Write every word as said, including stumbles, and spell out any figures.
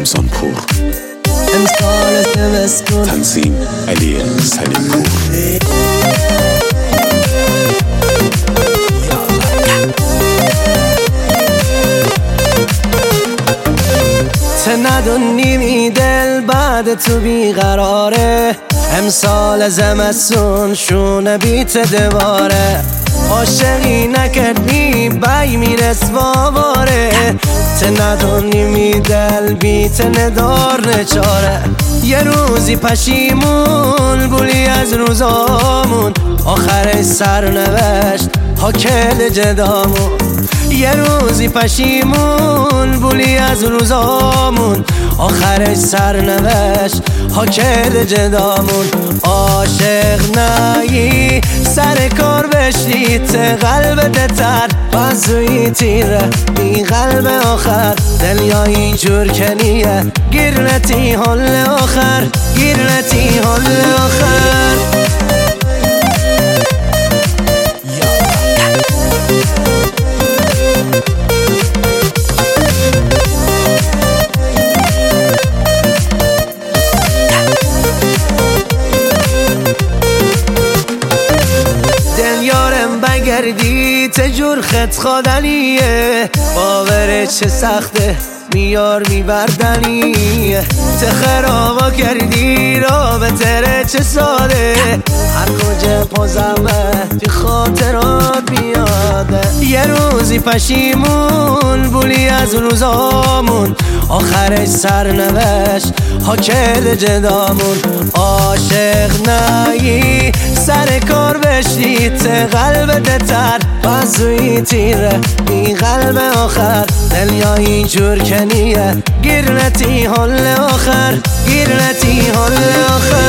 رمضان پور. امسال زمستون. تنظیم علی سلیم پور. ته ندونی دل بعد تو بیقراره، امسال زمستون شونه بیت دواره، عاشقی نکردی بای میرس باواره، ته ندونی دل بیت ندار نچاره، یه روزی پشیمون بولی از روزامون، آخر سرنوشت حاکل جدامون، یه روزی پشیمون بولی از روزامون، آخرش سرنوشت حاکل جدامون، عاشق نایی سر کار بشید قلب دتر بازوی تیره بی قلب آخر، دل یا اینجور کنیه گیر نتی حل آخر، گیر نتی حل آخر. بگردی تجور خط خادنیه، باوره چه سخته میار میبردنیه، ته خرابا کردی رابطه ره چه ساده، هر کجا پازمه توی خاطرات میاده، یه روزی پشیمون بولی از روزامون، آخرش سرنوشت حاکل جدامون، عاشق نایی سر کار بشید قلب دتر بازوی تیره بی قلب آخر، دل یا اینجور کنیه گیر نتی حل آخر، گیر نتی حل آخر.